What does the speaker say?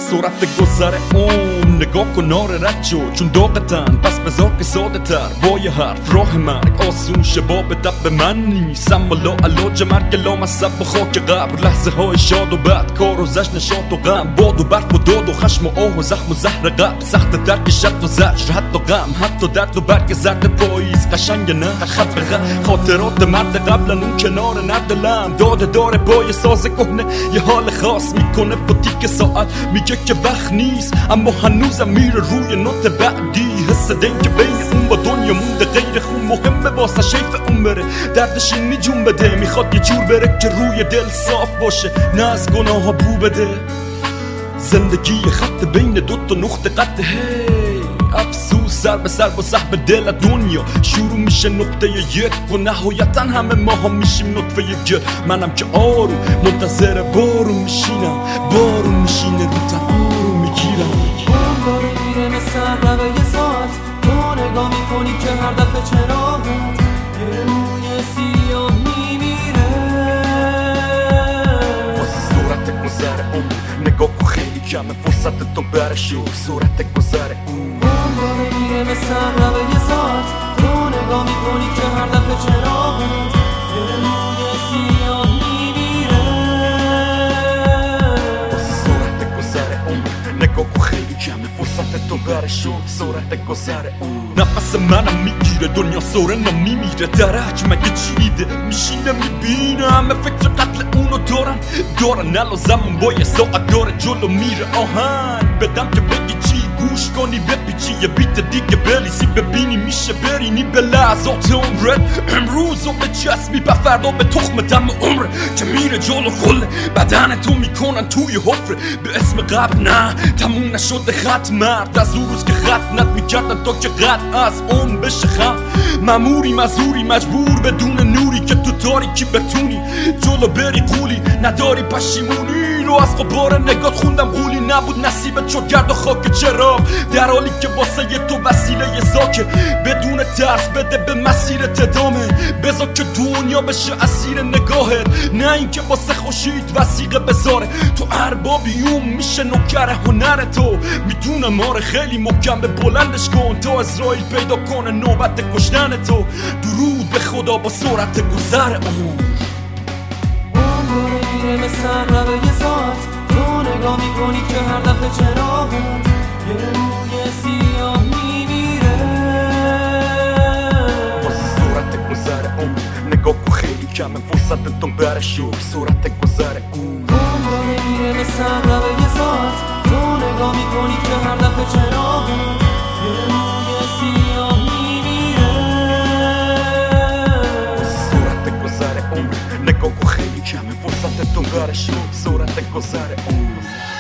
صورت گذر اون نگاه کن آره رد شد چون داغتن پس بذار که ساده تر با یه حرف راه مرگ آسون شباب دب من نیست اما لا علاج مرگ لامصب و خاک قبر لحظه های شاد و بد کار و زشت نشاط و غم باد و برف و داد و خشم و آه و زخم و زهر قبر سخت درک شد و زجر حتی غم حتی درد و برگ زرد پاییز قشنگ نه خط به خط خاطرات مرد قبلا اون کنار ندلم داده داره با یه ساز کهنه یه حال خاص میکنه با تیک ساعت میگه که وقت نیست اما هنوزم میره روی نوت بعدی حس دین که بین اون با دنیا مونده غیر خون مهمه واسه شیف اون بره دردش این جون بده میخواد یه جور بره که روی دل صاف باشه نه از گناه ها بو بده زندگی خط بین دوتا نقطه قطع افسوس سر به سر با سحب دل دنیا شروع میشه نقطه یک و نهایتا همه ما هم میشیم نطفه یک منم که آروم منتظر بارون میشینم بارون میشینه رو تن آروم میگیرم اون داره میره مثل عقربه یه ساعت تو نگاه میکنی که هر دفعه چراغت یه روی سیاه میمیره واسه صورت گذر اون نگاه کن خیلی کمه فرصت تو برشو صورت گذر اون داره میره مثل عقربه یه ساعت تو نگاه میکنی که هر دفعه چراغت یه روی سیاه میمیره واسه صورت گذر اون نگاه کن خیلی کمه فرصت تو برشو صورت گذر اون نفس منم میگیره دنیا سورنم میمیره درک مگه چیده میشینه میبینه همه فکر قتل اونو دارن نلازمون با یه ساعت داره جلو میره آهنگ بدم که بگی چی گوش کنی بپیچی یه بیت دیگه بلیسی ببینی میشه برینی به لحظات عمرت امروز رو به چسبی به فردا به تخم دم عمره که میره جلو خله بدن تو میکنن توی حفره به اسم قبل نه تموم نشده خط مرد از اون روز که خط میکردن تا که قد از اون بشه خم مموری مزوری مجبور بدون نوری که تو تاریکی بتونی جلو بری قولی نداری پشیمونی رو از غبار نگات خوندم قولی نبود نصیبت شد گرد و خاک چراغ در حالی که واسه تو وسیله زاکه بدون ترس بده به مسیرت ادامه بذار که دنیا بشه اسیر نگاهت نه اینکه واسه خوشید وسیقه بذاره تو اربابیون میشه نوکر هنر تو میدونم آره خیلی محکم به بلندش کن تا اسرائیل پیدا کنه نوبت کشتن تو درود به خدا با سرعت گذر اون داره میره مثل عقربه یه ساعت تو نگاه میکنی که هر دفعه چراغت یه روی سیاه میمیره واسه صورت گذر اون نگاه کن خیلی کمه فرصت تو برشو صورت گذر اون داره میره مثل عقربه یه ساعت تو نگاه میکنی که هر دفعه چراغت یه روی سیاه میمیره واسه صورت گذر اون نگاه کن خیلی کمه فرصت تو برشو صورت گذر اون